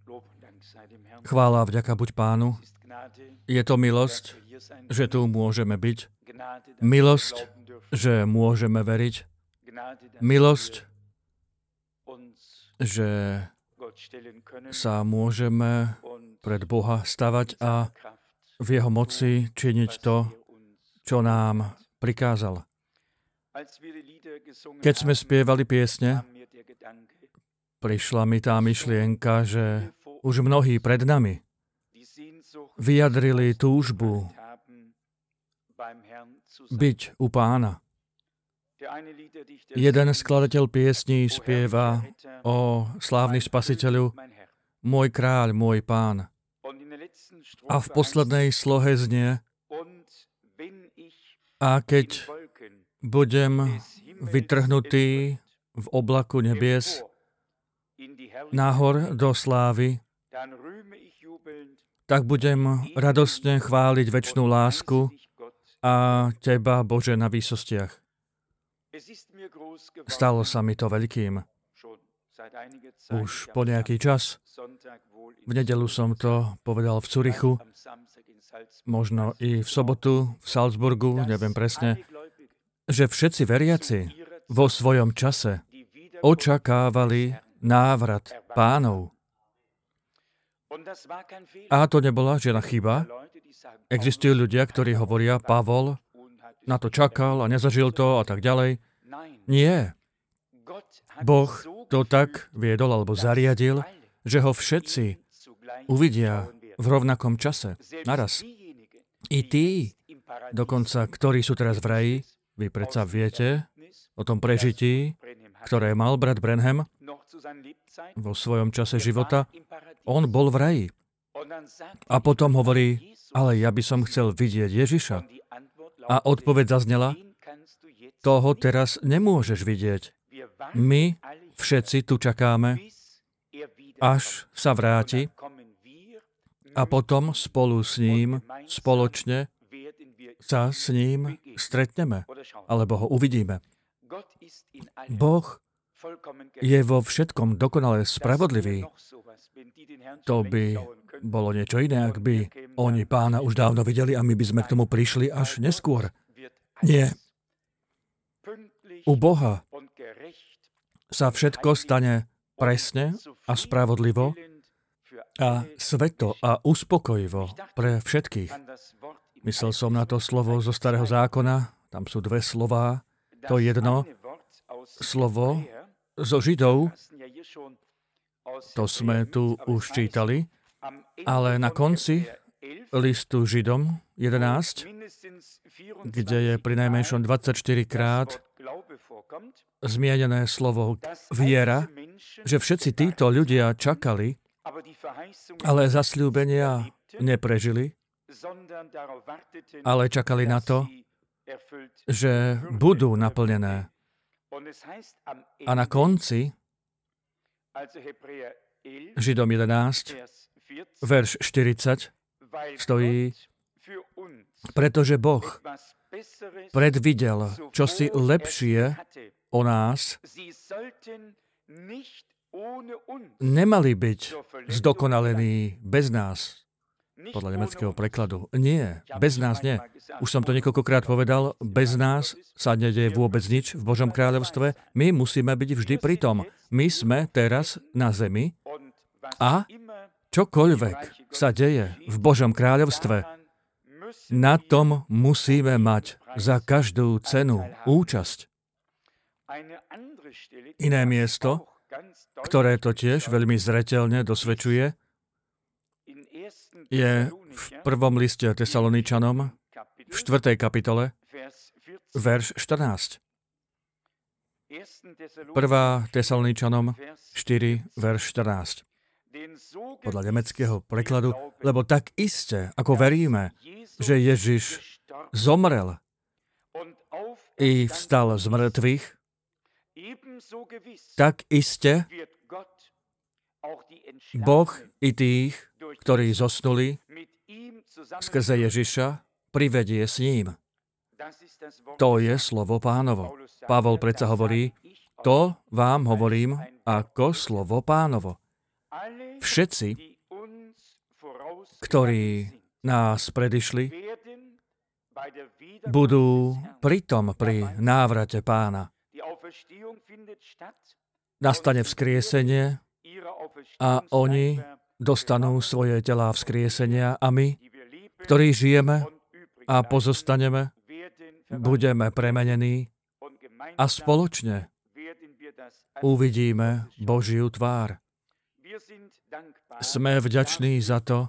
Chvála a vďaka buď Pánu. Je to milosť, že tu môžeme byť. Milosť, že môžeme veriť. Milosť, že sa môžeme pred Boha stavať a v jeho moci činiť to, čo nám prikázal. Keď sme spievali piesne, prišla mi tá myšlienka, že už mnohí pred nami vyjadrili túžbu byť u Pána. Jeden skladateľ piesní spieva o slávny Spasiteľu, môj kráľ, môj Pán. A v poslednej slohe znie, a keď budem vytrhnutý v oblaku nebies nahor do slávy, tak budem radostne chváliť večnú lásku a Teba, Bože, na výsostiach. Stalo sa mi to veľkým. Už po nejaký čas. V nedeľu som to povedal v Curychu, možno i v sobotu v Salzburgu, neviem presne, že všetci veriaci vo svojom čase očakávali návrat Pánov. A to nebola žiadna chyba. Existujú ľudia, ktorí hovoria, Pavol na to čakal a nezažil to a tak ďalej. Nie. Boh to tak viedol alebo zariadil, že ho všetci uvidia v rovnakom čase. Naraz. I tí, dokonca, ktorí sú teraz v raji, vy predsa viete o tom prežití, ktoré mal brat Branham vo svojom čase života. On bol v raji. A potom hovorí, ale ja by som chcel vidieť Ježiša. A odpoveď zaznela, toho teraz nemôžeš vidieť. My všetci tu čakáme, až sa vráti a potom spolu s ním, spoločne sa s ním stretneme, alebo ho uvidíme. Boh je vo všetkom dokonale spravodlivý. To by bolo niečo iné, ak by oni Pána už dávno videli a my by sme k tomu prišli až neskôr. Nie. U Boha sa všetko stane presne a spravodlivo a sveto a uspokojivo pre všetkých. Myslel som na to slovo zo Starého zákona, tam sú dve slová. To jedno slovo zo Židov, to sme tu už čítali, ale na konci listu Židom 11, kde je prinajmenšom 24 krát zmienené slovo viera, že všetci títo ľudia čakali, ale zasľúbenia neprežili, ale čakali na to, že budú naplnené. A na konci Židom 11, verš 40, stojí, pretože Boh predvidel čosi lepšie o nás, nemali byť zdokonalení bez nás. Podľa nemeckého prekladu. Nie, bez nás nie. Už som to niekoľkokrát povedal, bez nás sa nedeje vôbec nič v Božom kráľovstve. My musíme byť vždy pri tom. My sme teraz na zemi a čokoľvek sa deje v Božom kráľovstve, na tom musíme mať za každú cenu účasť. Iné miesto, ktoré to tiež veľmi zreteľne dosvedčuje, je v prvom liste Tesaloničanom, v 4. kapitole, verš 14. 1. Tesaloničanom 4, verš 14. Podľa nemeckého prekladu, lebo tak iste, ako veríme, že Ježiš zomrel i vstal z mŕtvych, tak iste Boh i tých, ktorí zosnuli skrze Ježiša, privedie s ním. To je slovo Pánovo. Pavol predsa hovorí, to vám hovorím ako slovo Pánovo. všetci, ktorí nás predišli, budú pritom pri návrate Pána. Nastane vzkriesenie a oni dostanú svoje telá vzkriesenia a my, ktorí žijeme a pozostaneme, budeme premenení a spoločne uvidíme Božiu tvár. Sme vďační za to,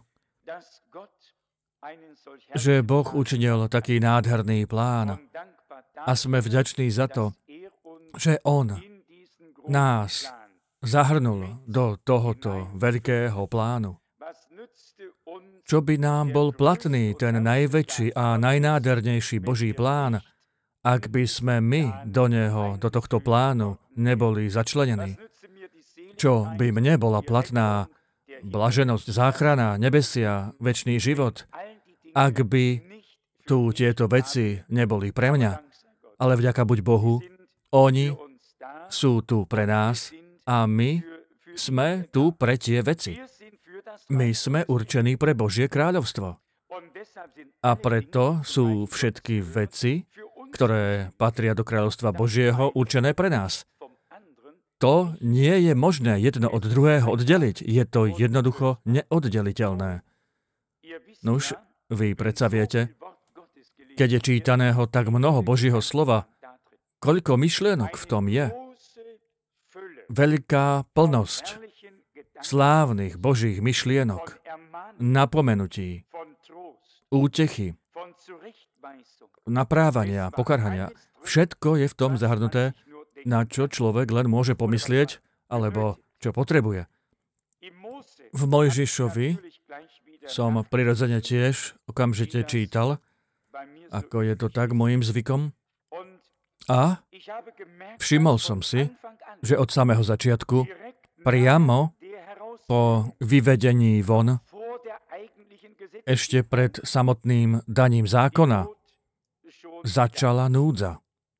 že Boh učinil taký nádherný plán a sme vďační za to, že On nás zahrnul do tohoto veľkého plánu. Čo by nám bol platný ten najväčší a najnádhernejší Boží plán, ak by sme my do neho, do tohto plánu neboli začlenení? Čo by mne bola platná blaženosť, záchrana, nebesia, večný život, ak by tu tieto veci neboli pre mňa? Ale vďaka buď Bohu, oni sú tu pre nás a my sme tu pre tie veci. My sme určení pre Božie kráľovstvo. A preto sú všetky veci, ktoré patria do kráľovstva Božieho, určené pre nás. To nie je možné jedno od druhého oddeliť. Je to jednoducho neoddeliteľné. Nuž, vy predsa viete, keď je čítaného tak mnoho Božieho slova, koľko myšlienok v tom je. Veľká plnosť slávnych Božích myšlienok, napomenutí, útechy, naprávania, pokarhania. Všetko je v tom zahrnuté, na čo človek len môže pomyslieť, alebo čo potrebuje. V Mojžišovi som prirodzene tiež okamžite čítal, ako je to tak mojím zvykom. A všimol som si, že od samého začiatku, priamo po vyvedení von, ešte pred samotným daním zákona, začala núdza.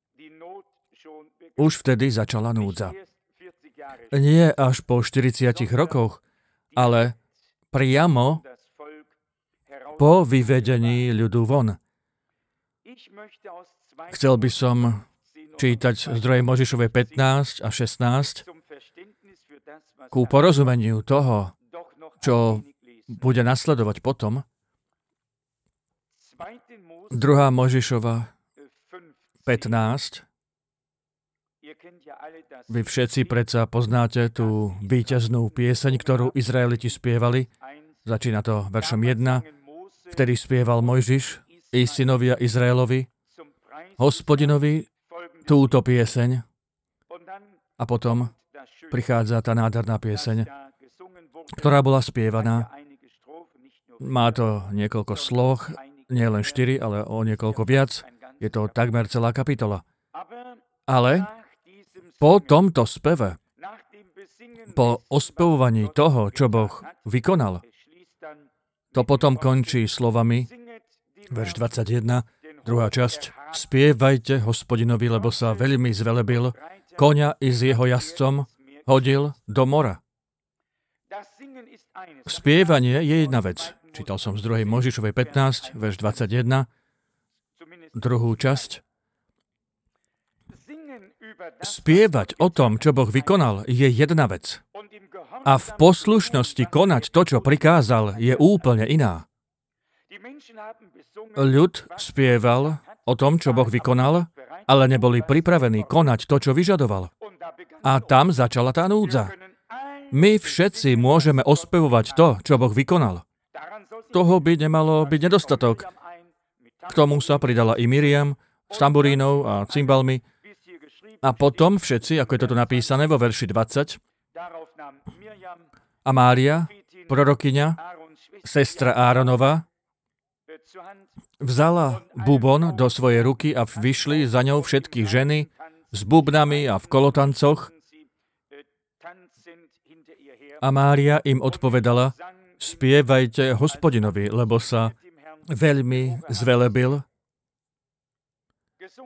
Už vtedy začala núdza. Nie až po 40 rokoch, ale priamo po vyvedení ľudu von. Chcel by som čítať z 2. Mojžišovej 15 a 16 ku porozumeniu toho, čo bude nasledovať potom. 2. Mojžišova 15. Vy všetci predsa poznáte tú víťaznú pieseň, ktorú Izraeliti spievali. Začína to veršom 1. Vtedy spieval Mojžiš i synovia Izraelovi Hospodinovi túto pieseň. A potom prichádza tá nádherná pieseň, ktorá bola spievaná. Má to niekoľko sloh, nie len 4, ale o niekoľko viac. Je to takmer celá kapitola. Ale po tomto speve, po ospevovaní toho, čo Boh vykonal, to potom končí slovami, verš 21, druhá časť, spievajte Hospodinovi, lebo sa veľmi zvelebil, koňa i s jeho jazdcom hodil do mora. Spievanie je jedna vec. Čítal som z 2. Mojžišovej 15, verš 21, druhú časť. Spievať o tom, čo Boh vykonal, je jedna vec. A v poslušnosti konať to, čo prikázal, je úplne iná. Ľud spieval o tom, čo Boh vykonal, ale neboli pripravení konať to, čo vyžadoval. A tam začala tá núdza. My všetci môžeme ospevovať to, čo Boh vykonal. Toho by nemalo byť nedostatok. K tomu sa pridala i Miriam s tamburínou a cymbalmi. A potom všetci, ako je toto napísané vo verši 20, a Mária, prorokyňa, sestra Áronova, vzala bubon do svojej ruky a vyšli za ňou všetky ženy s bubnami a v kolotancoch. A Mária im odpovedala, spievajte Hospodinovi, lebo sa veľmi zvelebil.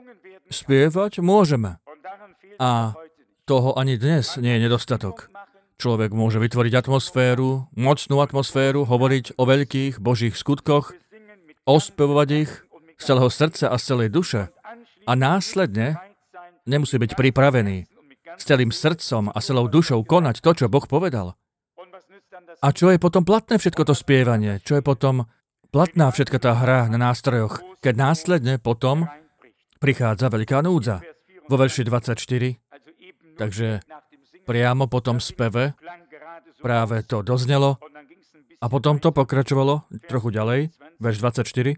Spievať môžeme. A toho ani dnes nie je nedostatok. Človek môže vytvoriť atmosféru, mocnú atmosféru, hovoriť o veľkých Božích skutkoch, ospevovať ich z celého srdca a z celej duše a následne nemusí byť pripravený s celým srdcom a celou dušou konať to, čo Boh povedal. A čo je potom platné všetko to spievanie? Čo je potom platná všetka tá hra na nástrojoch, keď následne potom prichádza veľká núdza? Vo verši 24, takže priamo po tom speve práve to doznelo a potom to pokračovalo trochu ďalej, verš 24.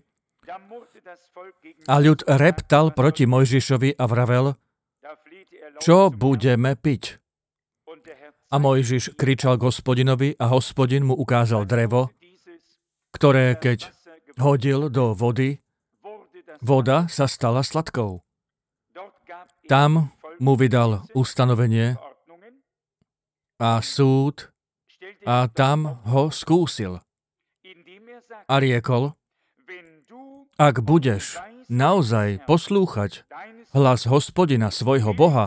A ľud reptal proti Mojžišovi a vravel, čo budeme piť? A Mojžiš kričal k Hospodinovi a Hospodin mu ukázal drevo, ktoré keď hodil do vody, voda sa stala sladkou. Tam mu vydal ustanovenie a súd a tam ho skúsil. A riekol, ak budeš naozaj poslúchať hlas Hospodina svojho Boha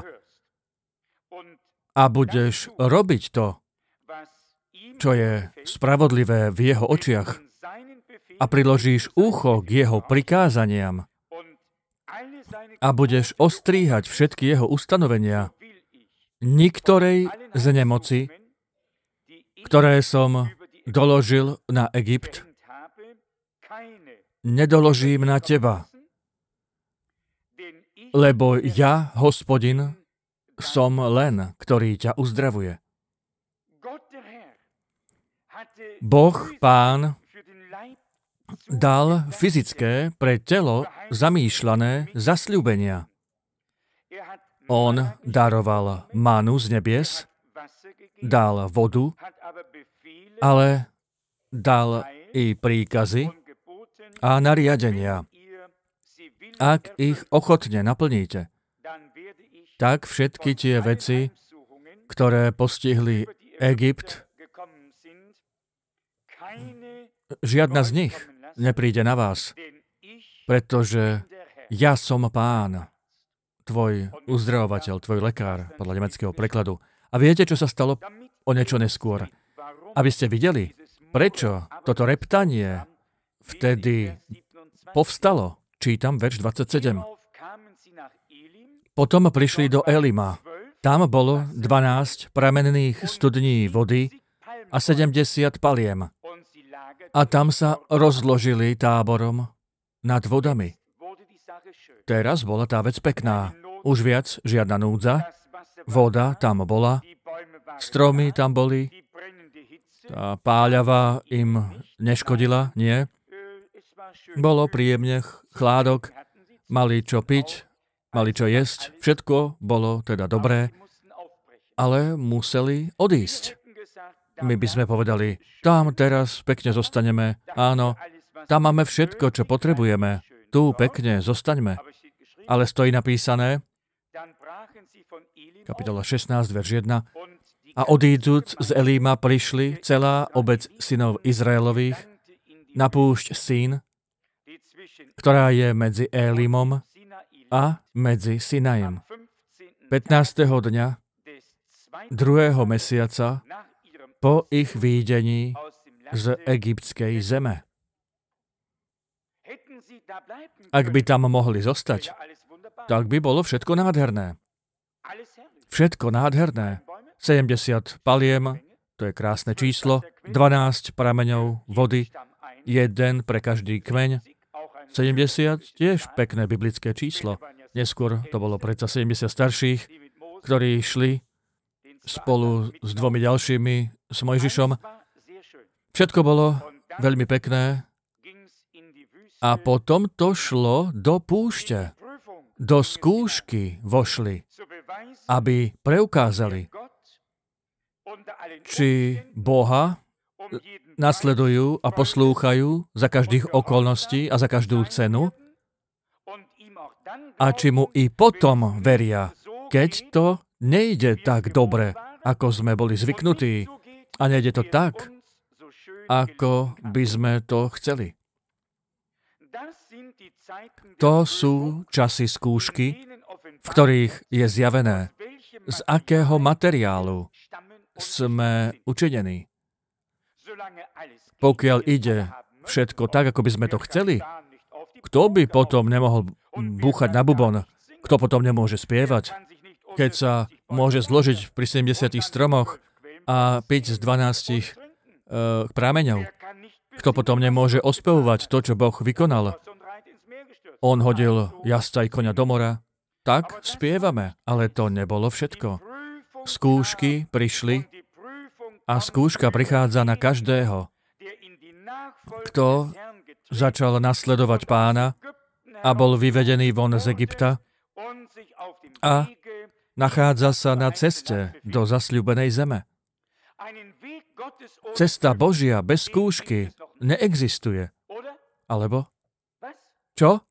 a budeš robiť to, čo je spravodlivé v jeho očiach a priložíš ucho k jeho prikázaniam a budeš ostríhať všetky jeho ustanovenia, niktorej z nemoci, ktoré som doložil na Egypt, nedoložím na teba, lebo ja, Hospodin, som len, ktorý ťa uzdravuje. Boh, Pán, dal fyzické pre telo zamýšľané zasľúbenia. On daroval mánu z nebies, dal vodu, ale dal i príkazy a nariadenia. Ak ich ochotne naplníte, tak všetky tie veci, ktoré postihli Egypt, žiadna z nich nepríde na vás, pretože ja som Pán, tvoj uzdravovateľ, tvoj lekár, podľa nemeckého prekladu. A viete, čo sa stalo o niečo neskôr? Aby ste videli, prečo toto reptanie vtedy povstalo. Čítam verš 27. Potom prišli do Elima. Tam bolo 12 pramenných studní vody a 70 paliem. A tam sa rozložili táborom nad vodami. Teraz bola tá vec pekná. Už viac žiadna núdza. Voda tam bola. Stromy tam boli. Tá páľava im neškodila, nie. Bolo príjemne, chládok, mali čo piť, mali čo jesť. Všetko bolo teda dobré, ale museli odísť. My by sme povedali, tam teraz pekne zostaneme. Áno, tam máme všetko, čo potrebujeme. Tu pekne zostaňme. Ale stojí napísané, kapitola 16, verš 1, a odídzuc z Elíma prišli celá obec synov Izraelových na púšť Sín, ktorá je medzi Elimom a medzi Sinajom. 15. dňa 2. mesiaca po ich výjdení z egyptskej zeme. Ak by tam mohli zostať, tak by bolo všetko nádherné. Všetko nádherné. 70 paliem, to je krásne číslo, 12 prameňov vody, jeden pre každý kmeň, 70 tiež pekné biblické číslo. Neskôr to bolo predsa 70 starších, ktorí šli spolu s 2 ďalšími, s Mojžišom. Všetko bolo veľmi pekné a potom to šlo do púšte. Do skúšky vošli, aby preukázali, či Boha nasledujú a poslúchajú za každých okolností a za každú cenu a či mu i potom veria, keď to nejde tak dobre, ako sme boli zvyknutí a nejde to tak, ako by sme to chceli. To sú časy skúšky, v ktorých je zjavené, z akého materiálu sme učinení. Pokiaľ ide všetko tak, ako by sme to chceli, kto by potom nemohol búchať na bubon? Kto potom nemôže spievať? Keď sa môže zložiť pri 70 stromoch a piť z 12 prámeňov. Kto potom nemôže ospevovať to, čo Boh vykonal? On hodil jazdca i koňa do mora. Tak spievame, ale to nebolo všetko. Skúšky prišli a skúška prichádza na každého, kto začal nasledovať Pána a bol vyvedený von z Egypta a nachádza sa na ceste do zasľúbenej zeme. Cesta Božia bez skúšky neexistuje. Alebo? Čo?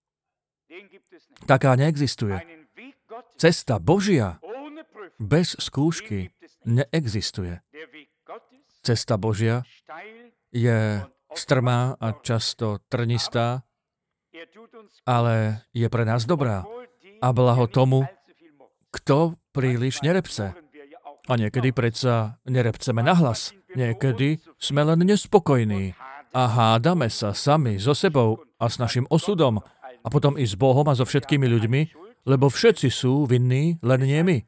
Taká neexistuje. Cesta Božia bez skúšky neexistuje. Cesta Božia je strmá a často trnistá, ale je pre nás dobrá. A blaho tomu, kto príliš nerepce. A niekedy predsa nerepceme nahlas. Niekedy sme len nespokojní a hádame sa sami so sebou a s našim osudom a potom i s Bohom a so všetkými ľuďmi, lebo všetci sú vinní, len nie my.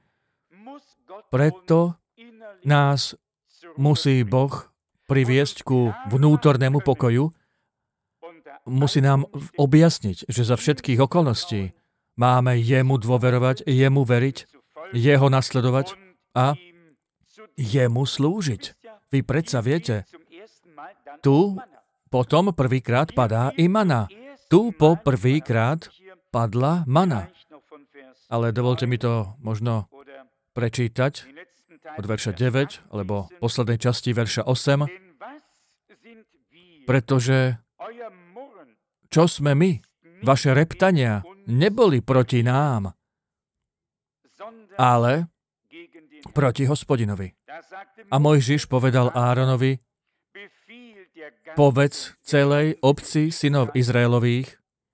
Preto nás musí Boh priviesť ku vnútornému pokoju, musí nám objasniť, že za všetkých okolností máme jemu dôverovať, jemu veriť, jeho nasledovať a jemu slúžiť. Vy predsa viete, tu potom prvýkrát padá i mana. Tu po prvýkrát padla mana. Ale dovolte mi to možno prečítať od verša 9, alebo poslednej časti verša 8, pretože čo sme my, vaše reptania, neboli proti nám, ale proti Hospodinovi. A Mojžiš povedal Áronovi, povedz celej obci synov Izraelových.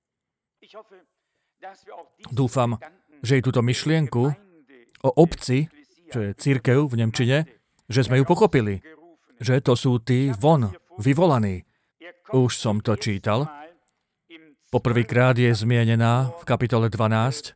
Dúfam, že i túto myšlienku o obci, čo je cirkev v nemčine, že sme ju pochopili. Že to sú tí von, vyvolaní. Už som to čítal. Poprvýkrát je zmienená v kapitole 12,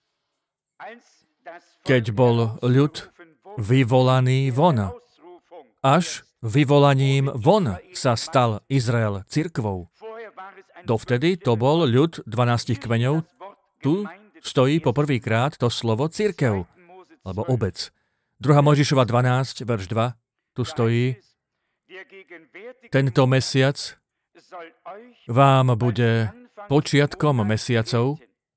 keď bol ľud vyvolaný von. Až vyvolaním von sa stal Izrael cirkvou. Dovtedy to bol ľud 12 kmeňov. Tu stojí poprvýkrát to slovo cirkev, alebo obec. 2. Mojžišova 12, verš 2, tu stojí, tento mesiac vám bude počiatkom mesiacov,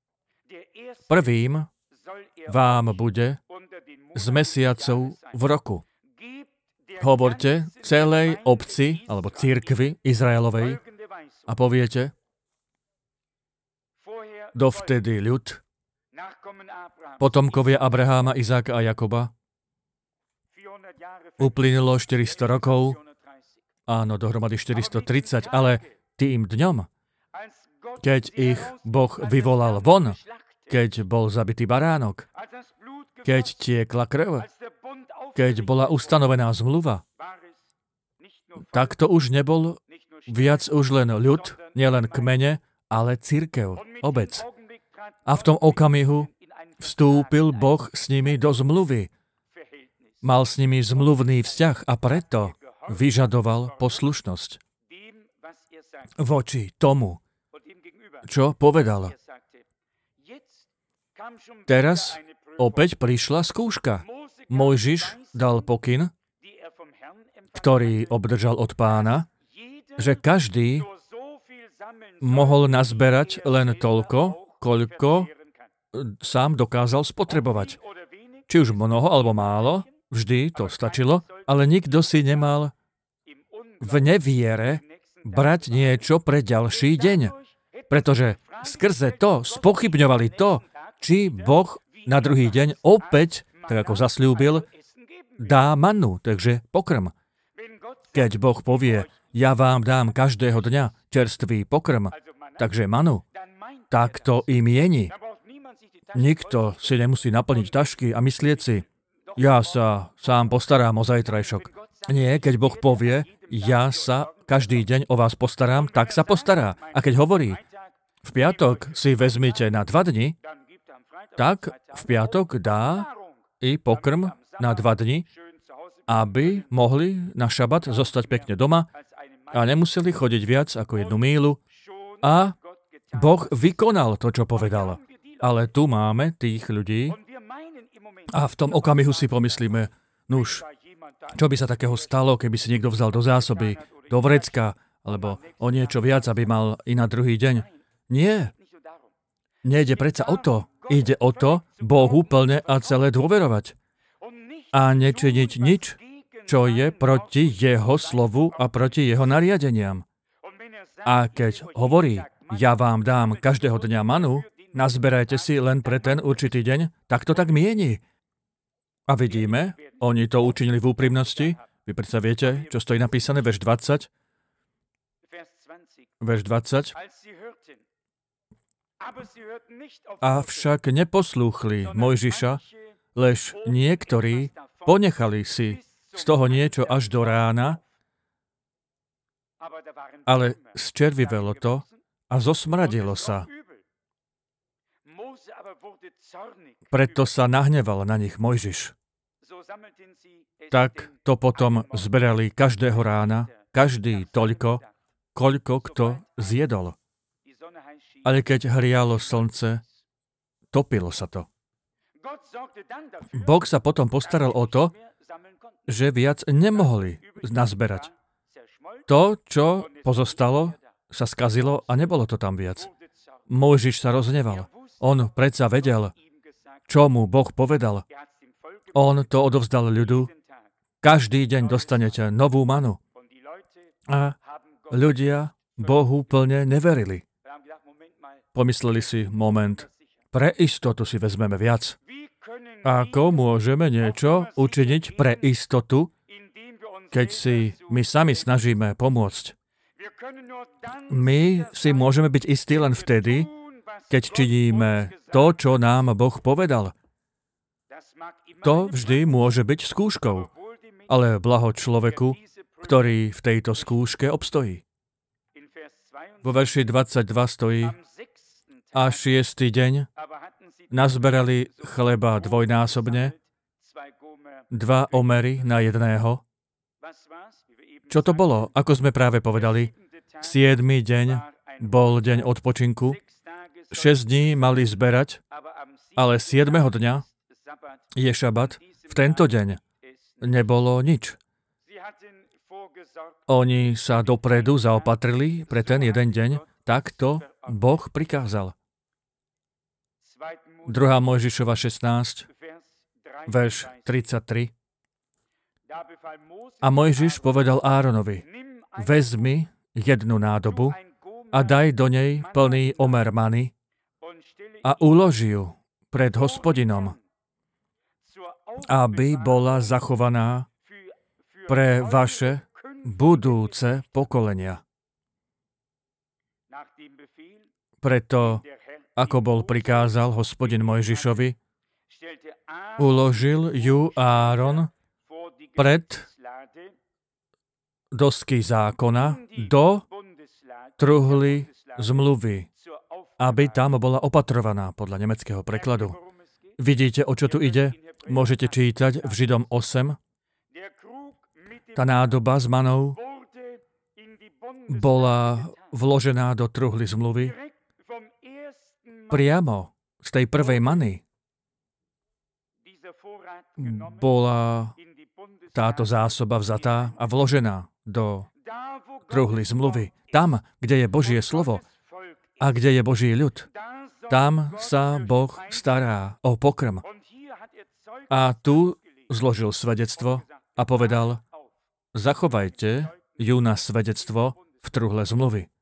prvým vám bude z mesiacov v roku. Hovorte celej obci, alebo cirkvi Izraelovej a poviete, dovtedy ľud, potomkovia Abraháma, Izáka a Jakoba, uplynulo 400 rokov, áno, dohromady 430, ale tým dňom, keď ich Boh vyvolal von, keď bol zabitý baránok, keď tiekla krv, keď bola ustanovená zmluva, tak to už nebol viac už len ľud, nielen kmene, ale cirkev, obec. A v tom okamihu vstúpil Boh s nimi do zmluvy. Mal s nimi zmluvný vzťah a preto vyžadoval poslušnosť voči tomu, čo povedal. Teraz opäť prišla skúška. Mojžiš dal pokyn, ktorý obdržal od Pána, že každý mohol nazberať len toľko, koľko sám dokázal spotrebovať. Či už mnoho alebo málo, vždy to stačilo, ale nikto si nemal v neviere brať niečo pre ďalší deň. Pretože skrze to spochybňovali to, či Boh na druhý deň opäť, tak ako zasľúbil, dá mannu, takže pokrm. Keď Boh povie, ja vám dám každého dňa čerstvý pokrm, takže manu, tak to i mieni. Nikto si nemusí naplniť tašky a myslieť si, ja sa sám postarám o zajtrajšok. Nie, keď Boh povie, ja sa každý deň o vás postaram, tak sa postará. A keď hovorí, v piatok si vezmite na 2 dni, tak v piatok dá i pokrm na 2 dni, aby mohli na šabat zostať pekne doma a nemuseli chodiť viac ako 1 míľu. A Boh vykonal to, čo povedal. Ale tu máme tých ľudí a v tom okamihu si pomyslíme, nuž, čo by sa takého stalo, keby si niekto vzal do zásoby, do vrecka, alebo o niečo viac, aby mal i na druhý deň. Nie. Nejde predsa o to. Ide o to, Bohu plne a celé dôverovať. A nečiniť nič, čo je proti jeho slovu a proti jeho nariadeniam. A keď hovorí, ja vám dám každého dňa manu, nazberajte si len pre ten určitý deň, tak to tak mieni. A vidíme, oni to učinili v úprimnosti. Vy predsa viete, čo stojí napísané, verš 20. Verš 20. Avšak neposlúchli Mojžiša, lež niektorí ponechali si z toho niečo až do rána, ale zčervivelo to a zosmradilo sa. Preto sa nahneval na nich Mojžiš. Tak to potom zberali každého rána, každý toľko, koľko kto zjedol. Ale keď hrialo slnce, topilo sa to. Boh sa potom postaral o to, že viac nemohli nazberať. To, čo pozostalo, sa skazilo a nebolo to tam viac. Mojžiš sa rozhneval. On predsa vedel, čo mu Boh povedal. On to odovzdal ľudu. Každý deň dostanete novú manu. A ľudia Bohu plne neverili. Pomysleli si, moment, pre istotu si vezmeme viac. Ako môžeme niečo učiniť pre istotu, keď si my sami snažíme pomôcť? My si môžeme byť istí len vtedy, keď činíme to, čo nám Boh povedal. To vždy môže byť skúškou, ale blaho človeku, ktorý v tejto skúške obstojí. Vo verši 22 stojí, a 6. deň nazberali chleba dvojnásobne, 2 omery na 1. Čo to bolo? Ako sme práve povedali, 7. deň bol deň odpočinku, 6 dní mali zberať, ale 7. dňa je šabat. V tento deň nebolo nič. Oni sa dopredu zaopatrili pre ten jeden deň, tak to Boh prikázal. 2. Mojžišova 16, verš 33. A Mojžiš povedal Áronovi, vezmi 1 nádobu a daj do nej plný omer many a uloži ju pred Hospodinom, aby bola zachovaná pre vaše budúce pokolenia. Preto, ako bol prikázal Hospodin Mojžišovi, uložil ju Áron pred dosky zákona do truhly zmluvy, aby tam bola opatrovaná podľa nemeckého prekladu. Vidíte, o čo tu ide? Môžete čítať v Židom 8. Tá nádoba s manou bola vložená do truhly zmluvy priamo z tej prvej many. Bola táto zásoba vzatá a vložená do truhly zmluvy. Tam, kde je Božie slovo a kde je Boží ľud, tam sa Boh stará o pokrm. A tu zložil svedectvo a povedal, zachovajte ju na svedectvo v truhle zmluvy.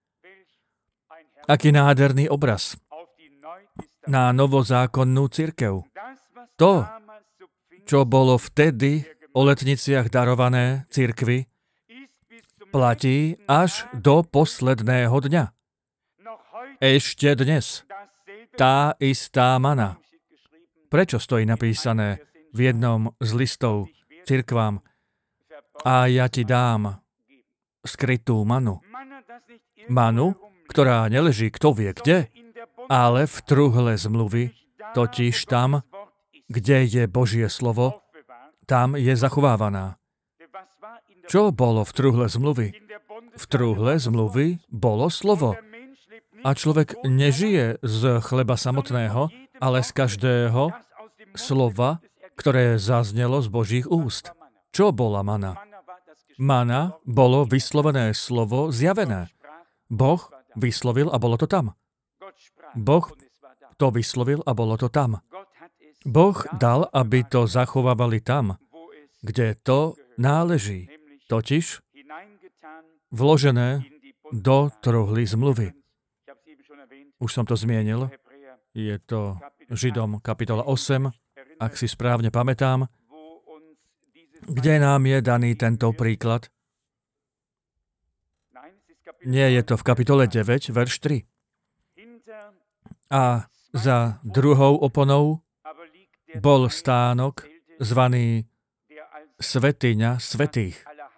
Aký nádherný obraz na novozákonnú cirkev. To, čo bolo vtedy o letniciach darované cirkvi, platí až do posledného dňa. Ešte dnes. Tá istá mana. Prečo stojí napísané, v jednom z listov cirkvám: a ja ti dám skrytú manu. Manu, ktorá neleží kto vie kde, ale v truhle zmluvy, totiž tam, kde je Božie slovo, tam je zachovávaná. Čo bolo v truhle zmluvy? V truhle zmluvy bolo slovo. A človek nežije z chleba samotného, ale z každého slova, ktoré zaznelo z Božích úst. Čo bola mana? Mana bolo vyslovené slovo zjavené. Boh vyslovil a bolo to tam. Boh to vyslovil a bolo to tam. Boh dal, aby to zachovávali tam, kde to náleží, totiž vložené do truhly zmluvy. Už som to zmienil, je to Židom kapitola 8, ak si správne pamätám, kde nám je daný tento príklad. Nie, je to v kapitole 9, verš 3. A za druhou oponou bol stánok zvaný Svätyňa svätých,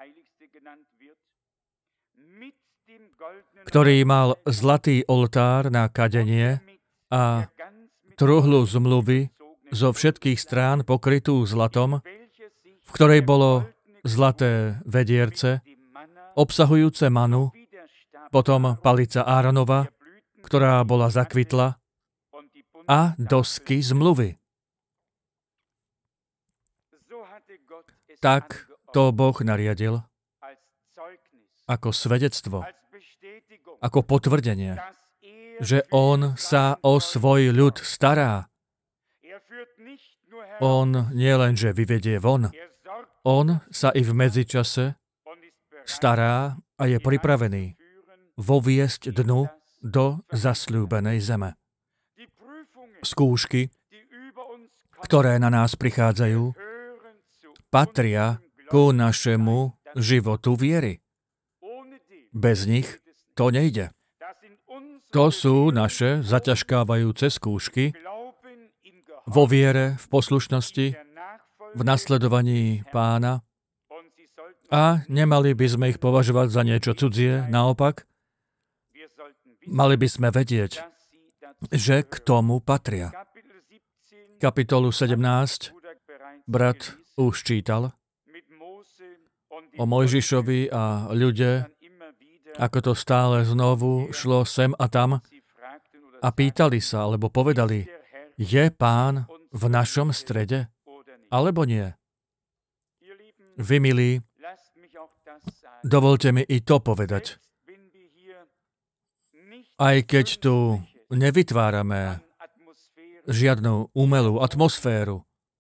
ktorý mal zlatý oltár na kadenie a truhlu zmluvy zo všetkých strán pokrytú zlatom, v ktorej bolo zlaté vedierce, obsahujúce manu, potom palica Áronova, ktorá bola zakvitla, a dosky zmluvy. Tak to Boh nariadil ako svedectvo, ako potvrdenie, že on sa o svoj ľud stará. On nie len, že vyvedie von, on sa i v medzičase stará a je pripravený voviesť dnu do zasľúbenej zeme. Skúšky, ktoré na nás prichádzajú, patria ku našemu životu viery. Bez nich to nejde. To sú naše zaťažkávajúce skúšky vo viere, v poslušnosti, v nasledovaní Pána, a nemali by sme ich považovať za niečo cudzie, naopak, mali by sme vedieť, že k tomu patria. Kapitolu 17 brat už čítal o Mojžišovi a ľude, ako to stále znovu šlo sem a tam a pýtali sa, alebo povedali: je Pán v našom strede, alebo nie? Vy, milí, dovolte mi i to povedať. Aj keď tu nevytvárame žiadnu umelú atmosféru,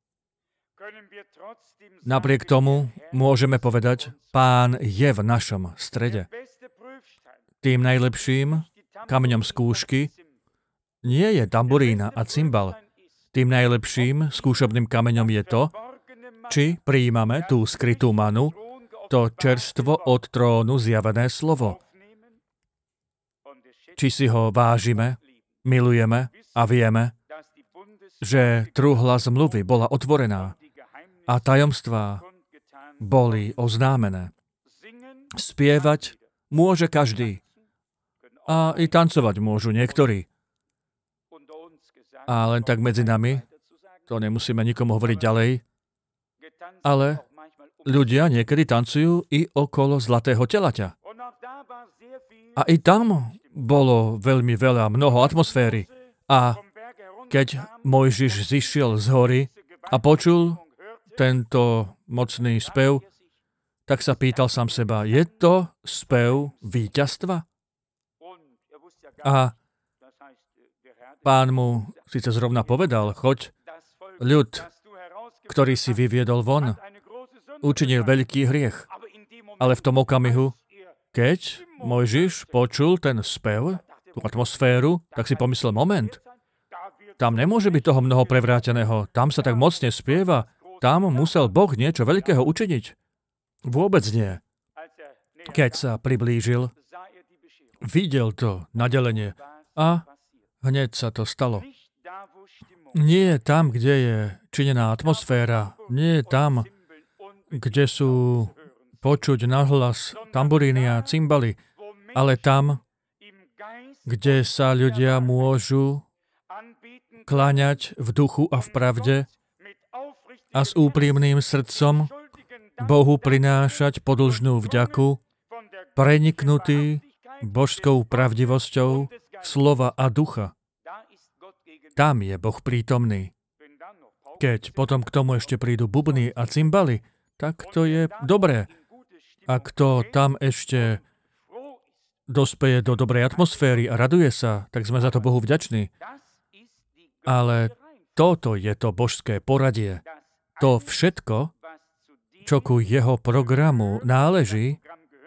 napriek tomu môžeme povedať: Pán je v našom strede. Tým najlepším kameňom skúšky nie je tamburína a cymbal. Tým najlepším skúšobným kameňom je to, či prijímame tú skrytú manu, to čerstvo od trónu zjavené slovo. Či si ho vážime, milujeme a vieme, že truhla zmluvy bola otvorená a tajomstvá boli oznámené. Spievať môže každý. A i tancovať môžu niektorí. A len tak medzi nami, to nemusíme nikomu hovoriť ďalej, ale ľudia niekedy tancujú i okolo zlatého telaťa. A i tam bolo veľmi veľa, mnoho atmosféry. A keď Mojžiš zišiel z hory a počul tento mocný spev, tak sa pýtal sám seba: je to spev víťazstva? A Pán mu síce zrovna povedal: choď, ľud, ktorý si vyviedol von, učinil veľký hriech. Ale v tom okamihu, keď Mojžiš počul ten spev, tú atmosféru, tak si pomyslel: moment, tam nemôže byť toho mnoho prevráteného, tam sa tak mocne spieva, tam musel Boh niečo veľkého učiniť. Vôbec nie. Keď sa priblížil, videl to nadelenie a hneď sa to stalo. Nie tam, kde je činená atmosféra, nie tam, kde sú počuť nahlas tamburíny a cymbaly, ale tam, kde sa ľudia môžu kláňať v duchu a v pravde a s úprimným srdcom Bohu prinášať podĺžnú vďaku, preniknutý božskou pravdivosťou slova a ducha. Tam je Boh prítomný. Keď potom k tomu ešte prídu bubny a cymbaly, tak to je dobré. A kto tam ešte dospeje do dobrej atmosféry a raduje sa, tak sme za to Bohu vďační. Ale toto je to božské poradie. To všetko, čo ku jeho programu náleží,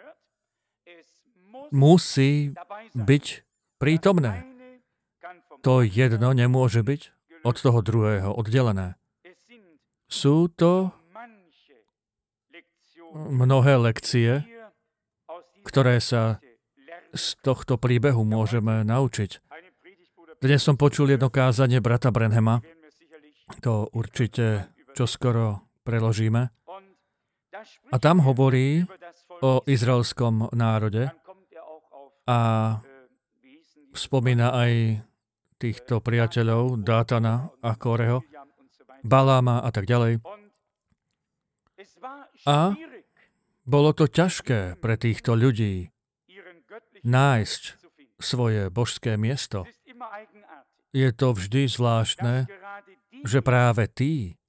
musí byť prítomné. To jedno nemôže byť od toho druhého oddelené. Sú to mnohé lekcie, ktoré sa z tohto príbehu môžeme naučiť. Dnes som počul jedno kázanie brata Branhama. To určite čoskoro preložíme. A tam hovorí o izraelskom národe a spomína aj týchto priateľov, Dátana a Kóreho, Baláma a tak ďalej. A bolo to ťažké pre týchto ľudí nájsť svoje božské miesto. Je to vždy zvláštne, že práve tí,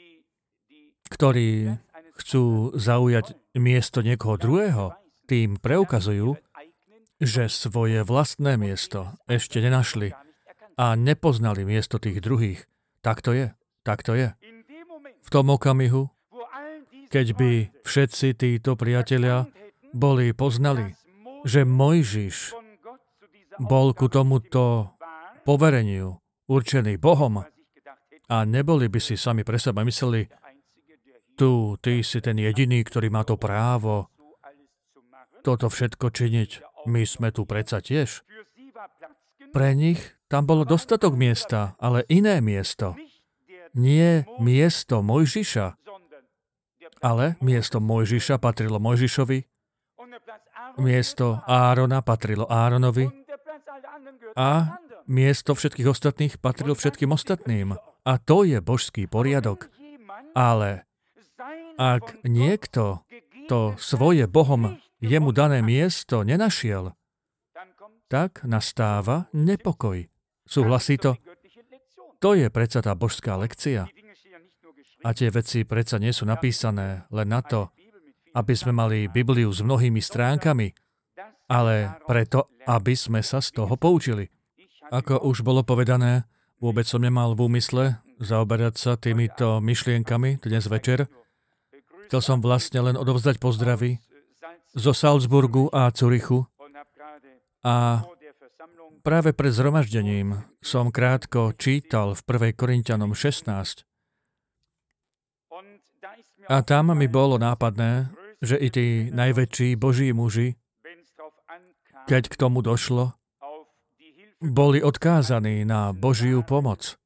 ktorí chcú zaujať miesto niekoho druhého, tým preukazujú, že svoje vlastné miesto ešte nenašli a nepoznali miesto tých druhých. Tak to je. Tak to je. V tom okamihu, keď by všetci títo priatelia poznali, že Mojžiš bol ku tomuto povereniu určený Bohom a neboli by si sami pre seba mysleli, ty si ten jediný, ktorý má to právo toto všetko činiť. My sme tu predsa tiež. Pre nich tam bolo dostatok miesta, ale iné miesto. Nie miesto Mojžiša, ale miesto Mojžiša patrilo Mojžišovi, miesto Árona patrilo Áronovi a miesto všetkých ostatných patrilo všetkým ostatným. A to je božský poriadok. Ale ak niekto to svoje Bohom jemu dané miesto nenašiel, tak nastáva nepokoj. Súhlasí to? To je predsa tá božská lekcia. A tie veci predsa nie sú napísané len na to, aby sme mali Bibliu s mnohými stránkami, ale preto, aby sme sa z toho poučili. Ako už bolo povedané, vôbec som nemal v úmysle zaoberať sa týmito myšlienkami dnes večer. Chcel som vlastne len odovzdať pozdravy zo Salzburgu a Zurichu a práve pred zhromaždením som krátko čítal v 1. Korinťanom 16. A tam mi bolo nápadné, že i tí najväčší boží muži, keď k tomu došlo, boli odkázaní na Božiu pomoc.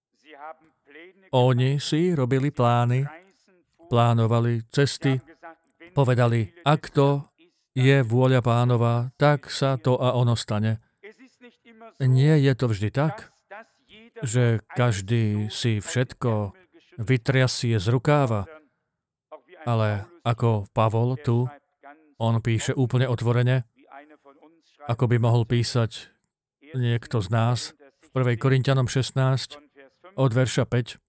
Oni si robili plány, plánovali cesty, povedali, ak to je vôľa Pánova, tak sa to a ono stane. Nie je to vždy tak, že každý si všetko vytriasie z rukáva, ale ako Pavol tu, on píše úplne otvorene, ako by mohol písať niekto z nás v 1. Korinťanom 16 od verša 5.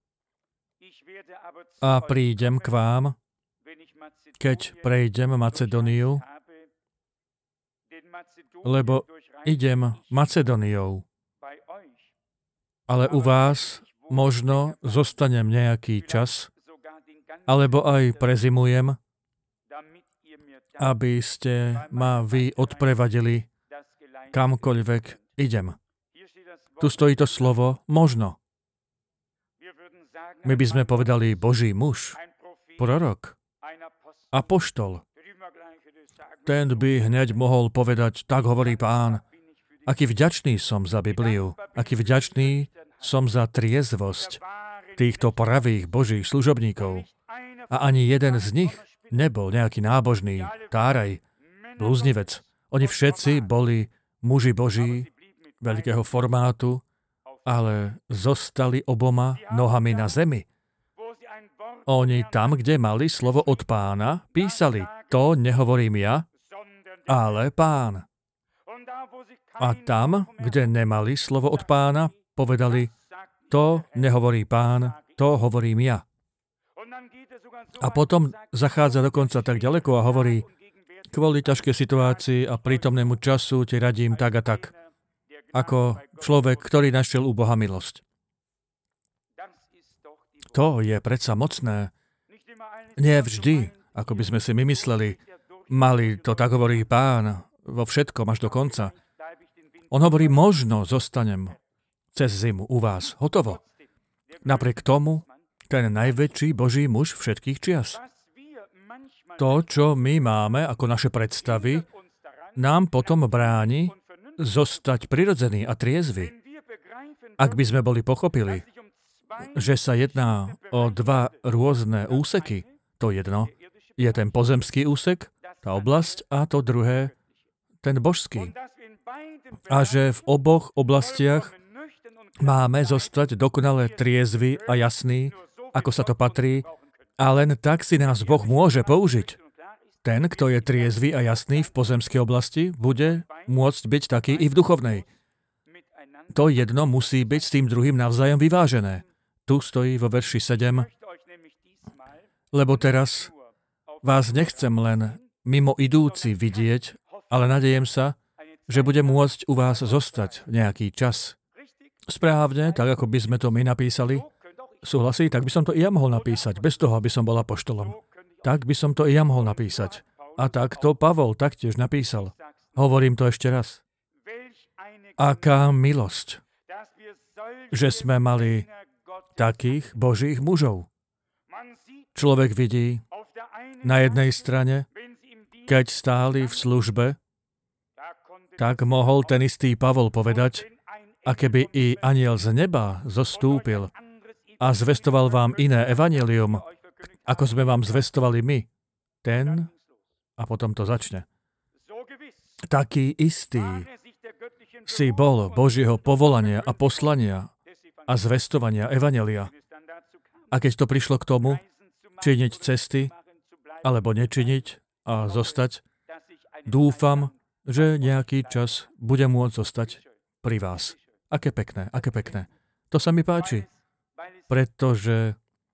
A prídem k vám, keď prejdem Macedóniu, lebo idem Macedóniou. Ale u vás možno zostanem nejaký čas, alebo aj prezimujem, aby ste ma vy odprevadili kamkoľvek idem. Tu stojí to slovo možno. My by sme povedali Boží muž, prorok, apoštol. Ten by hneď mohol povedať, tak hovorí Pán. Aký vďačný som za Bibliu, aký vďačný som za triezvosť týchto pravých Božích služobníkov. A ani jeden z nich nebol nejaký nábožný táraj, blúznivec. Oni všetci boli muži Boží, veľkého formátu, ale zostali oboma nohami na zemi. Oni tam, kde mali slovo od Pána, písali, to nehovorím ja, ale Pán. A tam, kde nemali slovo od Pána, povedali, to nehovorí Pán, to hovorím ja. A potom zachádza dokonca tak ďaleko a hovorí, kvôli ťažkej situácii a prítomnému času ti radím tak a tak, ako človek, ktorý našiel u Boha milosť. To je predsa mocné. Nie vždy, ako by sme si my mysleli, mali to tak hovorí Pán vo všetkom až do konca. On hovorí, možno zostanem cez zimu u vás. Hotovo. Napriek tomu, ten najväčší Boží muž všetkých čias. To, čo my máme ako naše predstavy, nám potom bráni zostať prirodzený a triezvy. Ak by sme boli pochopili, že sa jedná o dva rôzne úseky, to jedno je ten pozemský úsek, tá oblasť, a to druhé, ten božský. A že v oboch oblastiach máme zostať dokonale triezvy a jasný, ako sa to patrí, a len tak si nás Boh môže použiť. Ten, kto je triezvy a jasný v pozemskej oblasti, bude môcť byť taký i v duchovnej. To jedno musí byť s tým druhým navzájom vyvážené. Tu stojí vo verši 7, lebo teraz vás nechcem len mimo idúci vidieť, ale nadejem sa, že bude môcť u vás zostať nejaký čas. Správne, tak ako by sme to my napísali. Súhlasí? Tak by som to i ja mohol napísať, bez toho, aby som bol apoštolom. Tak by som to i ja mohol napísať. A tak to Pavol taktiež napísal. Hovorím to ešte raz. Aká milosť, že sme mali takých Božích mužov. Človek vidí na jednej strane, keď stáli v službe, tak mohol ten istý Pavol povedať, a keby i anjel z neba zostúpil a zvestoval vám iné evanjelium, ako sme vám zvestovali my, ten, a potom to začne. Taký istý si bol Božieho povolania a poslania a zvestovania evanjelia. A keď to prišlo k tomu, činiť cesty, alebo nečiniť a zostať, dúfam, že nejaký čas bude môcť zostať pri vás. Aké pekné, aké pekné. To sa mi páči, pretože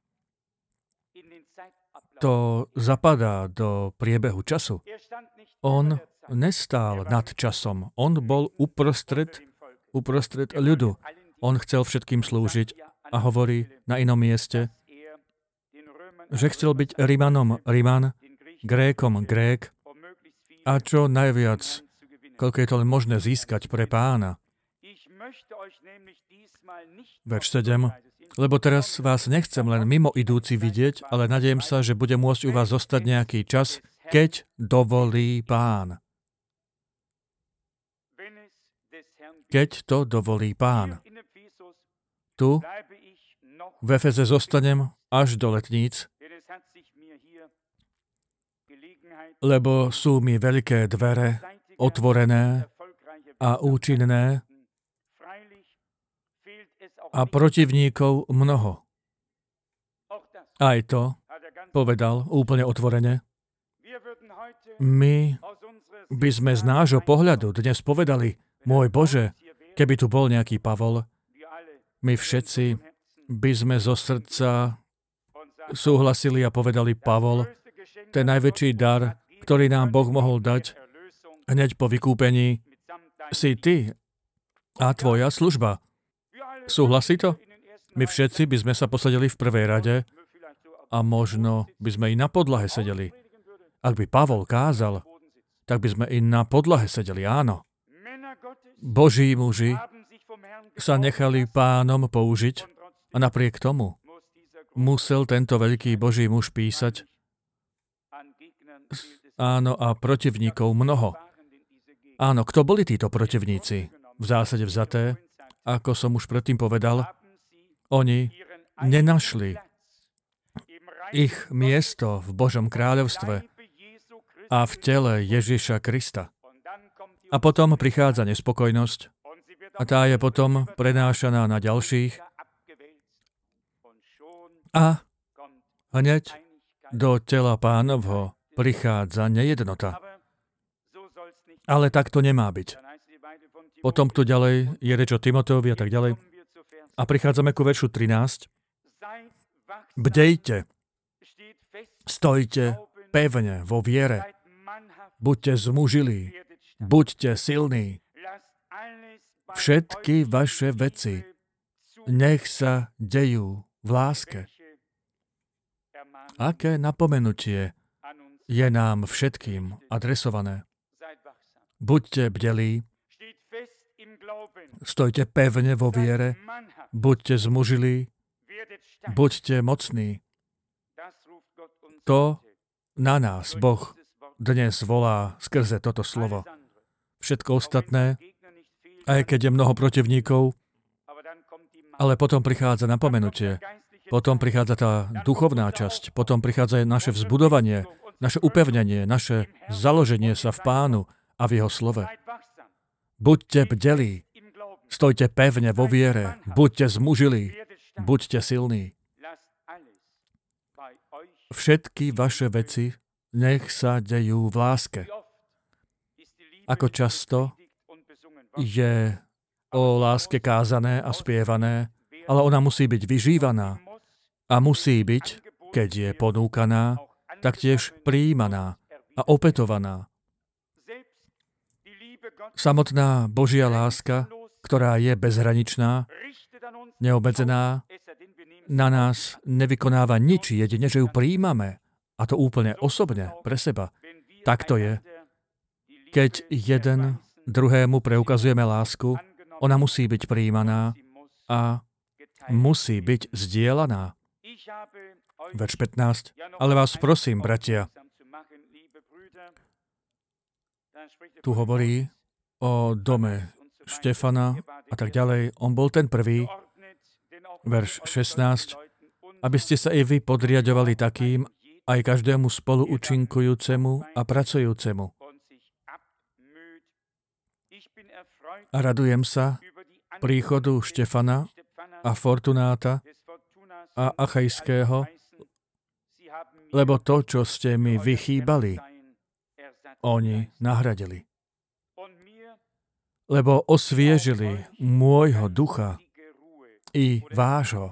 to zapadá do priebehu času. On nestál nad časom. On bol uprostred ľudu. On chcel všetkým slúžiť a hovorí na inom mieste, že chcel byť Rimanom Riman, Grékom Grék a čo najviac, koľko je to len možné získať pre Pána. Verš 7. Lebo teraz vás nechcem len mimo idúci vidieť, ale nadejem sa, že bude môcť u vás zostať nejaký čas, keď dovolí Pán. Keď to dovolí Pán. Tu v Efeze zostanem až do letníc, lebo sú mi veľké dvere otvorené a účinné a protivníkov mnoho. Aj to povedal úplne otvorene. My by sme z nášho pohľadu dnes povedali, môj Bože, keby tu bol nejaký Pavol, my všetci by sme zo srdca súhlasili a povedali, Pavol, ten najväčší dar, ktorý nám Boh mohol dať hneď po vykúpení, si ty a tvoja služba. Súhlasí to? My všetci by sme sa posadili v prvej rade a možno by sme i na podlahe sedeli. Ak by Pavol kázal, tak by sme i na podlahe sedeli, áno. Boží muži sa nechali Pánom použiť a napriek tomu musel tento veľký Boží muž písať, áno, a protivníkov mnoho. Áno, kto boli títo protivníci? V zásade vzaté, ako som už predtým povedal, oni nenašli ich miesto v Božom kráľovstve a v tele Ježiša Krista. A potom prichádza nespokojnosť a tá je potom prenášaná na ďalších a hneď do tela Pánovho prichádza nejednota. Ale tak to nemá byť. Potom tu ďalej je reč o Timoteovi a tak ďalej. A prichádzame ku veršu 13. Bdejte, stojte pevne vo viere, buďte zmužilí, buďte silní. Všetky vaše veci nech sa dejú v láske. Aké napomenutie je nám všetkým adresované? Buďte bdelí, stojte pevne vo viere, buďte zmužilí, buďte mocní. To na nás Boh dnes volá skrze toto slovo. Všetko ostatné, aj keď je mnoho protivníkov, ale potom prichádza napomenutie, potom prichádza tá duchovná časť, potom prichádza naše vzbudovanie, naše upevnenie, naše založenie sa v Pánu a v Jeho slove. Buďte bdelí, stojte pevne vo viere, buďte zmužilí, buďte silní. Všetky vaše veci nech sa dejú v láske. Ako často je o láske kázané a spievané, ale ona musí byť vyžívaná a musí byť, keď je ponúkaná, taktiež prijímaná a opetovaná. Samotná Božia láska, ktorá je bezhraničná, neobmedzená, na nás nevykonáva nič, jedine, že ju prijímame, a to úplne osobne, pre seba. Tak to je. Keď jeden druhému preukazujeme lásku, ona musí byť prijímaná a musí byť zdieľaná. Verš 15. Ale vás prosím, bratia, tu hovorí o dome Štefana a tak ďalej. On bol ten prvý, verš 16, aby ste sa i vy podriadovali takým, aj každému spoluúčinkujúcemu a pracujúcemu. A radujem sa príchodu Štefana a Fortunáta a Achajského, lebo to, čo ste mi vychýbali, oni nahradili. Lebo osviežili môjho ducha i vášho.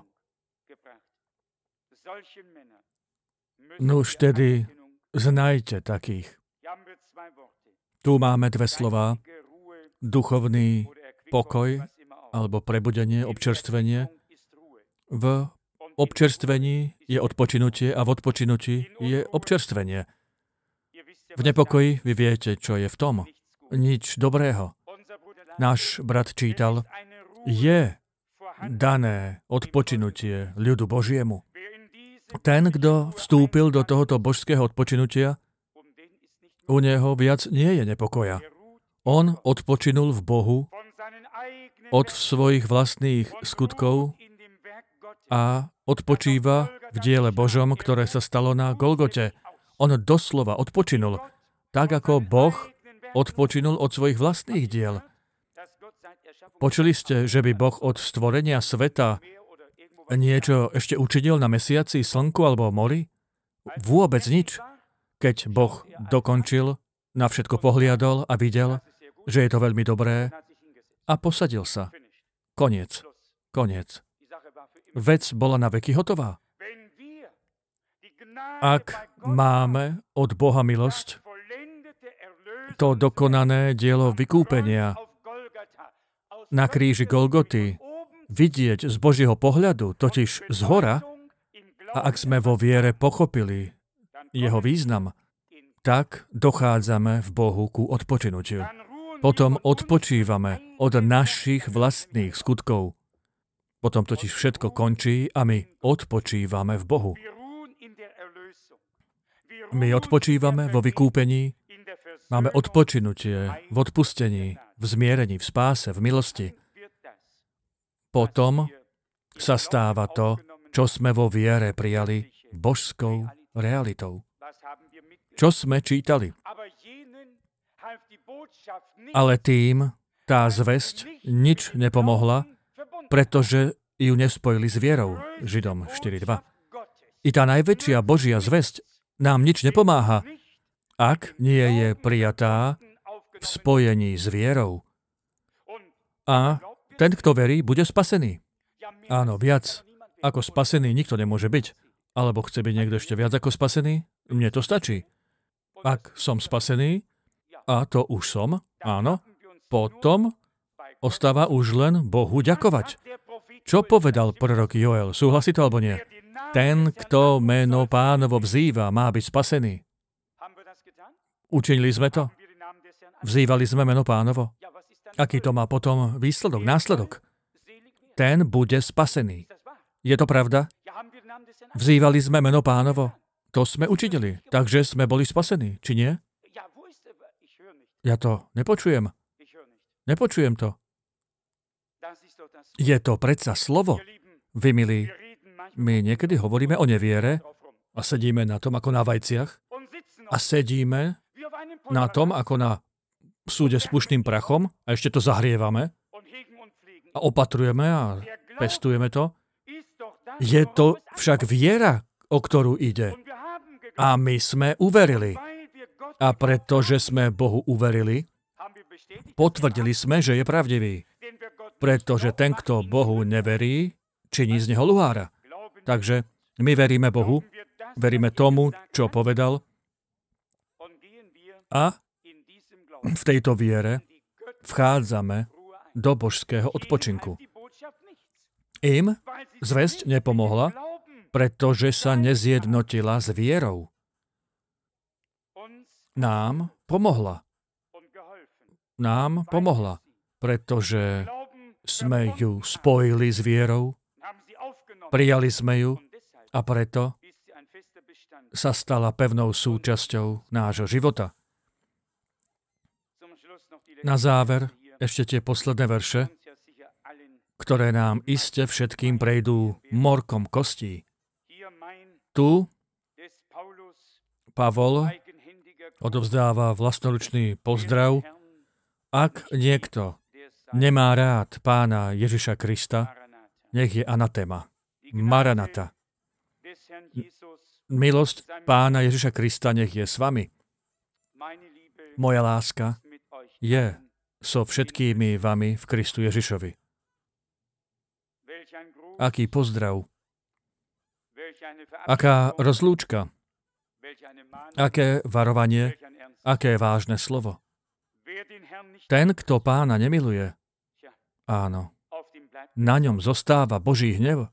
Nuž tedy znajte takých. Tu máme dve slová. Duchovný pokoj, alebo prebudenie, občerstvenie. V občerstvení je odpočinutie a v odpočinutí je občerstvenie. V nepokoji vy viete, čo je v tom. Nič dobrého. Náš brat čítal, je dané odpočinutie ľudu Božiemu. Ten, kto vstúpil do tohoto božského odpočinutia, u neho viac nie je nepokoja. On odpočinul v Bohu od svojich vlastných skutkov a odpočíva v diele Božom, ktoré sa stalo na Golgote. On doslova odpočinul, tak ako Boh odpočinul od svojich vlastných diel. Počuli ste, že by Boh od stvorenia sveta niečo ešte učinil na mesiaci, slnku alebo mori? Vôbec nič. Keď Boh dokončil, na všetko pohliadol a videl, že je to veľmi dobré a posadil sa. Koniec. Koniec. Vec bola na veky hotová. Ak máme od Boha milosť, to dokonané dielo vykúpenia na kríži Golgoty, vidieť z Božieho pohľadu, totiž z hora, a ak sme vo viere pochopili jeho význam, tak dochádzame v Bohu ku odpočinutiu. Potom odpočívame od našich vlastných skutkov. Potom totiž všetko končí a my odpočívame v Bohu. My odpočívame vo vykúpení, máme odpočinutie v odpustení, v zmierení, v spáse, v milosti. potom sa stáva to, čo sme vo viere prijali božskou realitou. Čo sme čítali? Ale tým tá zvesť nič nepomohla, pretože ju nespojili s vierou. Židom 4.2. I tá najväčšia Božia zvesť nám nič nepomáha, ak nie je prijatá v spojení s vierou. A ten, kto verí, bude spasený. Áno, viac ako spasený nikto nemôže byť. Alebo chce byť niekto ešte viac ako spasený? Mne to stačí. Ak som spasený, a to už som, áno, potom ostáva už len Bohu ďakovať. Čo povedal prorok Joel? Súhlasí to alebo nie? Ten, kto meno Pánovo vzýva, má byť spasený. Učinili sme to? Vzývali sme meno Pánovo? Aký to má potom výsledok, následok? Ten bude spasený. Je to pravda? Vzývali sme meno Pánovo? To sme učinili, takže sme boli spasení, či nie? Ja to nepočujem. Nepočujem to. Je to predsa slovo. Vy, milí, my niekedy hovoríme o neviere a sedíme na tom ako na vajciach a sedíme na tom ako na súde s pušným prachom a ešte to zahrievame a opatrujeme a pestujeme to. Je to však viera, o ktorú ide. A my sme uverili. A pretože sme Bohu uverili, potvrdili sme, že je pravdivý. Pretože ten, kto Bohu neverí, činí z neho luhára. Takže my veríme Bohu, veríme tomu, čo povedal, a v tejto viere vchádzame do božského odpočinku. Im zvesť nepomohla, pretože sa nezjednotila s vierou. Nám pomohla, pretože sme ju spojili s vierou, prijali sme ju a preto sa stala pevnou súčasťou nášho života. Na záver ešte tie posledné verše, ktoré nám iste všetkým prejdú morkom kostí. Tu Pavol odovzdáva vlastnoručný pozdrav. Ak niekto nemá rád Pána Ježiša Krista, nech je anatéma. Maranata. Milosť Pána Ježiša Krista nech je s vami. Moja láska je so všetkými vami v Kristu Ježišovi. Aký pozdrav. Aká rozlúčka. Aké varovanie. Aké vážne slovo. Ten, kto Pána nemiluje, áno, na ňom zostáva Boží hnev.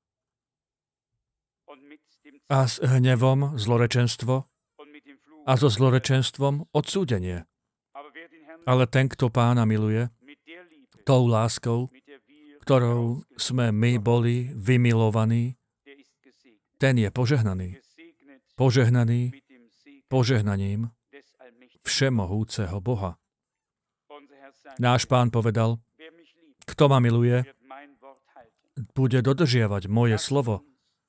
A s hnevom zlorečenstvo a so zlorečenstvom odsúdenie. Ale ten, kto Pána miluje, tou láskou, ktorou sme my boli vymilovaní, ten je požehnaný. Požehnaný požehnaním všemohúceho Boha. Náš Pán povedal, kto ma miluje, bude dodržiavať moje slovo.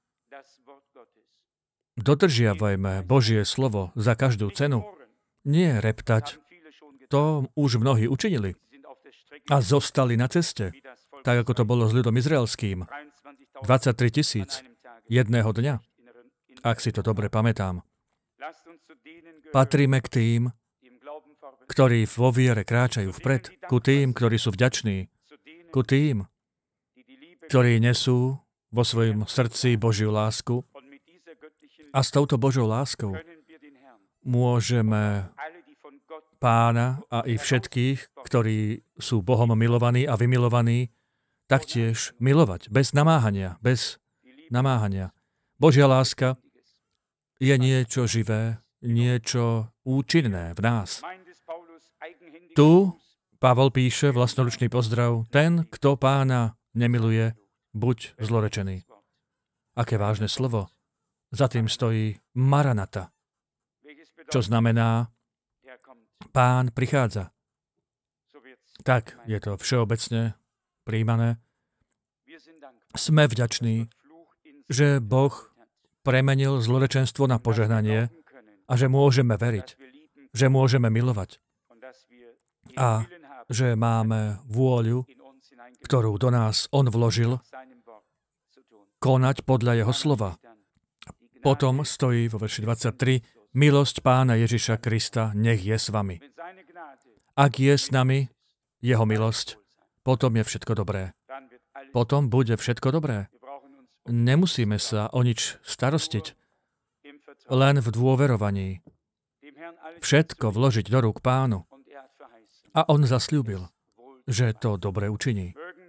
Dodržiavajme Božie slovo za každú cenu. Nie reptať. To už mnohí učinili. A zostali na ceste, tak ako to bolo s ľudom izraelským. 23 000 jedného dňa, ak si to dobre pamätám. Patríme k tým, ktorí vo viere kráčajú vpred, ku tým, ktorí sú vďační, ku tým, ktorí nesú vo svojom srdci Božiu lásku a s touto Božou láskou môžeme Pána a i všetkých, ktorí sú Bohom milovaní a vymilovaní, taktiež milovať, bez namáhania, Božia láska je niečo živé, niečo účinné v nás. Tu Pavol píše vlastnoručný pozdrav, ten, kto Pána nemiluje, buď zlorečený. Aké vážne slovo. Za tým stojí Maranata, čo znamená Pán prichádza. Tak je to všeobecne prijímané. Sme vďační, že Boh premenil zlorečenstvo na požehnanie a že môžeme veriť, že môžeme milovať a že máme vôľu, ktorú do nás On vložil, konať podľa Jeho slova. Potom stojí vo verši 23: Milosť Pána Ježiša Krista nech je s vami. Ak je s nami Jeho milosť, potom je všetko dobré. Potom bude všetko dobré. Nemusíme sa o nič starostiť, len v dôverovaní. Všetko vložiť do rúk Pánu. A On zasľúbil, že to dobre učiní.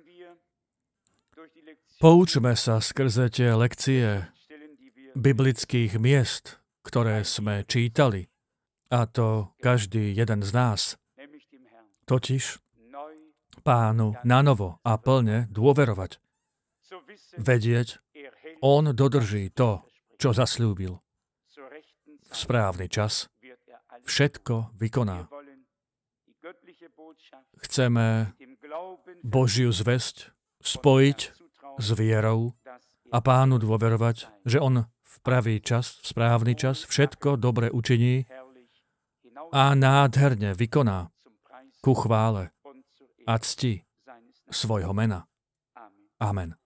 Poučme sa skrze tie lekcie biblických miest, ktoré sme čítali, a to každý jeden z nás. Totiž Pánu nanovo a plne dôverovať. Vedieť, On dodrží to, čo zasľúbil. V správny čas všetko vykoná. Chceme Božiu zvesť spojiť s vierou a Pánu dôverovať, že On v pravý čas, v správny čas všetko dobre učiní a nádherne vykoná ku chvále a cti svojho mena. Amen.